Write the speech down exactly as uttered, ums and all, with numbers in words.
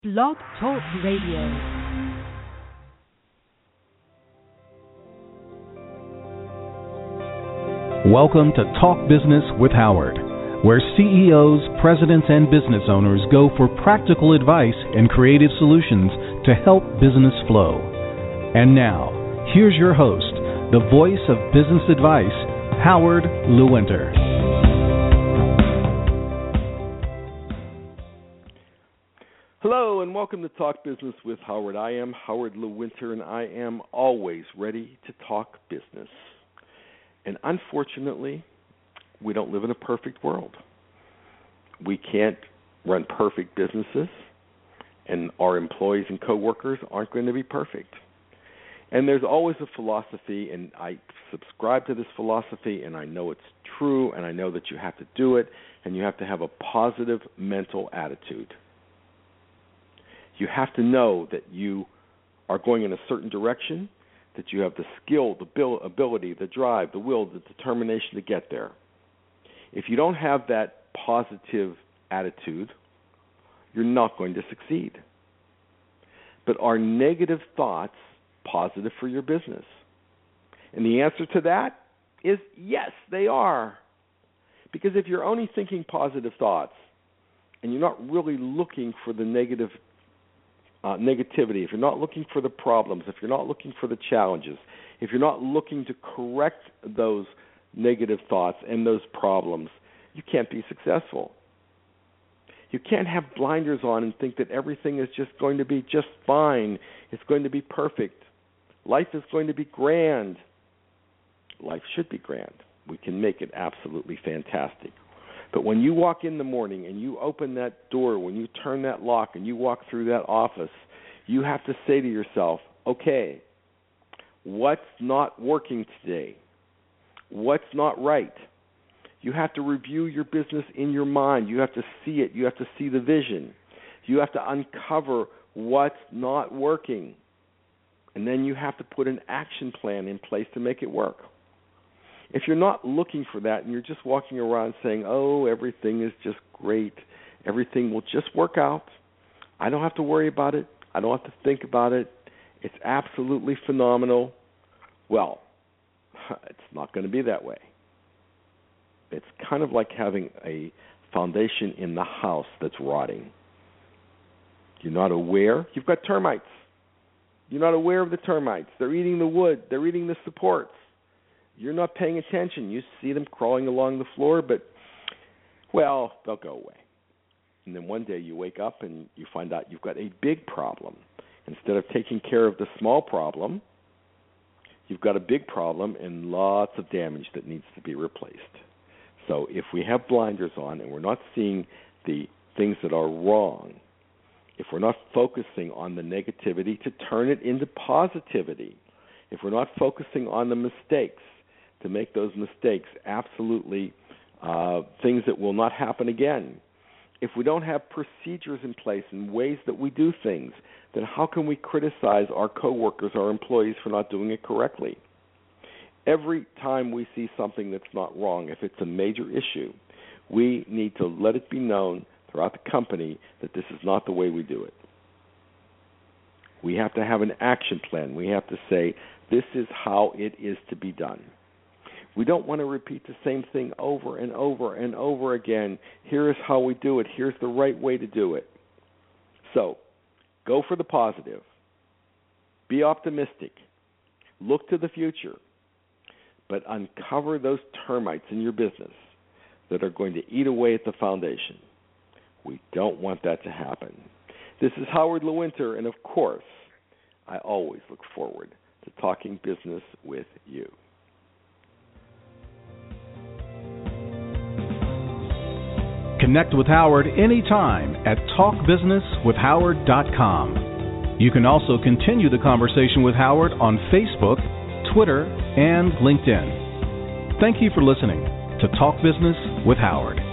Blog Talk Radio. Welcome to Talk Business with Howard, where C E Os, presidents, and business owners go for practical advice and creative solutions to help business flow. And now, here's your host, the voice of business advice, Howard Lewinter. Hello and welcome to Talk Business with Howard. I am Howard Lewinter and I am always ready to talk business. And unfortunately, we don't live in a perfect world. We can't run perfect businesses, and our employees and coworkers aren't going to be perfect. And there's always a philosophy, and I subscribe to this philosophy, and I know it's true, and I know that you have to do it, and you have to have a positive mental attitude. You have to know that you are going in a certain direction, that you have the skill, the ability, the drive, the will, the determination to get there. If you don't have that positive attitude, you're not going to succeed. But are negative thoughts positive for your business? And the answer to that is yes, they are. Because if you're only thinking positive thoughts and you're not really looking for the negative Uh, negativity, if you're not looking for the problems, if you're not looking for the challenges, if you're not looking to correct those negative thoughts and those problems, you can't be successful. You can't have blinders on and think that everything is just going to be just fine. It's going to be perfect. Life is going to be grand. Life should be grand. We can make it absolutely fantastic. But when you walk in the morning and you open that door, when you turn that lock and you walk through that office, you have to say to yourself, okay, what's not working today? What's not right? You have to review your business in your mind. You have to see it. You have to see the vision. You have to uncover what's not working. And then you have to put an action plan in place to make it work. If you're not looking for that and you're just walking around saying, oh, everything is just great, everything will just work out, I don't have to worry about it, I don't have to think about it, it's absolutely phenomenal, well, it's not going to be that way. It's kind of like having a foundation in the house that's rotting. You're not aware, you've got termites. You're not aware of the termites. They're eating the wood, they're eating the supports. You're not paying attention. You see them crawling along the floor, but, well, they'll go away. And then one day you wake up and you find out you've got a big problem. Instead of taking care of the small problem, you've got a big problem and lots of damage that needs to be replaced. So if we have blinders on and we're not seeing the things that are wrong, if we're not focusing on the negativity to turn it into positivity, if we're not focusing on the mistakes, to make those mistakes absolutely uh, things that will not happen again. If we don't have procedures in place and ways that we do things, then how can we criticize our coworkers, our employees for not doing it correctly? Every time we see something that's not wrong, if it's a major issue, we need to let it be known throughout the company that this is not the way we do it. We have to have an action plan. We have to say, this is how it is to be done. We don't want to repeat the same thing over and over and over again. Here is how we do it. Here's the right way to do it. So, go for the positive. Be optimistic. Look to the future. But uncover those termites in your business that are going to eat away at the foundation. We don't want that to happen. This is Howard Lewinter, and of course, I always look forward to talking business with you. Connect with Howard anytime at talk business with howard dot com. You can also continue the conversation with Howard on Facebook, Twitter, and LinkedIn. Thank you for listening to Talk Business with Howard.